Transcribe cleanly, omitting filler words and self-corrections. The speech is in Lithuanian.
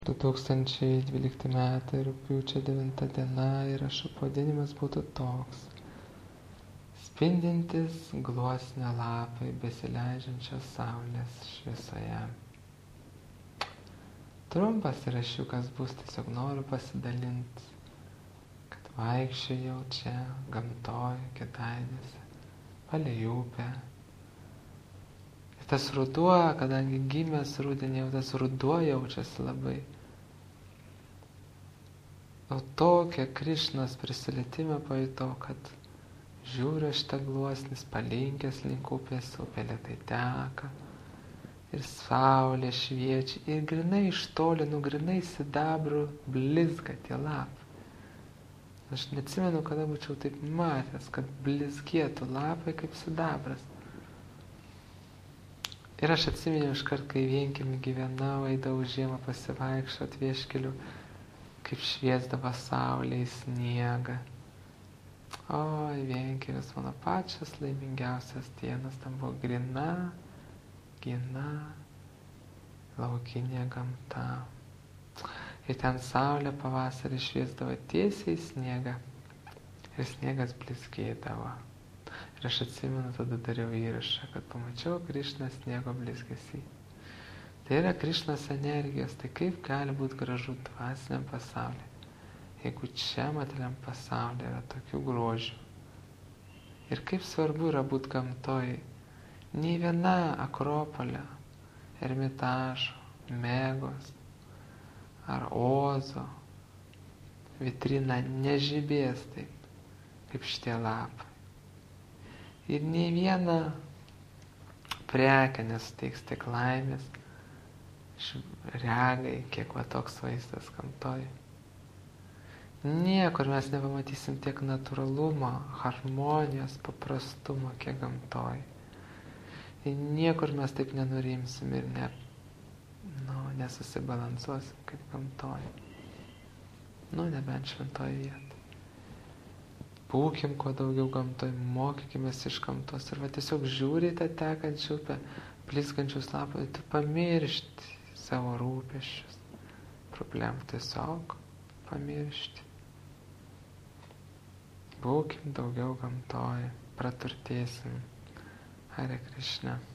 2012 metai, rugpjūčio 9 diena ir pavadinimas būtų toks: Spindintis gluosnio lapai besileidžiančios saulės šviesoje. Trumpas įrašiukas bus, tiesiog noriu pasidalinti, kad vaikščiojau čia, gamtoj, Kėdainiuose, palei upę. Ir tas ruduo, kadangi gimęs rudenį, jau tas ruduo jaučiasi labai. O tokią Krišnos prisilietimą pajutau, kad žiūriu šitą gluosnis palinkęs link upės, upė lėtai teka ir saulė šviečia ir grinai iš toli, grinai sidabru blizga tie lapai. Aš neatsimenu, kada būčiau taip matęs, kad blizgėtų lapai kaip sidabras. Ir aš atsiminiau iškart, kai vienkiemy gyvenau, eidavau žiemą pasivaikščiot vieškeliu, kaip šviesdavo saulė į sniegą. Oi, vienkiemis mano pačias laimingiausias dienas, tam buvo grina laukinė gamta. Ir ten saulė pavasarį šviesdavo tiesiai į sniegą ir sniegas blizgėdavo. Ir aš atsimenu, tada dariau įrašą, kad pamačiau Krišnos sniego blizgesį. Tai yra Krišnos energijos, tai kaip gali būti gražu dvasiniam pasauliu, jeigu čia materialiam pasaulyje yra tokių grožių. Ir kaip svarbu yra būti gamtoj. Nei viena Akropolio, Ermitažo, Megos ar Ozo vitrina nežibės taip, kaip šitie lapai. Ir nei viena prekė nesuteiks tiek laimės, regai, kiek va toks vaizdas gamtoj. Niekur mes nepamatysim tiek natūralumo, harmonijos, paprastumo, kiek gamtoj. Ir niekur mes taip nenurimsim ir nesusibalansuosim kaip gamtoj. Nebent šventoj vietoj. Būkim kuo daugiau gamtoj, mokykimės iš gamtos ir va tiesiog žiūri tą tekančią upę, blizgančius lapus, tu pamiršti savo rūpesčius, problemų tiesiog pamiršti. Būkim daugiau gamtoj, praturtėsim. Hare Krishna.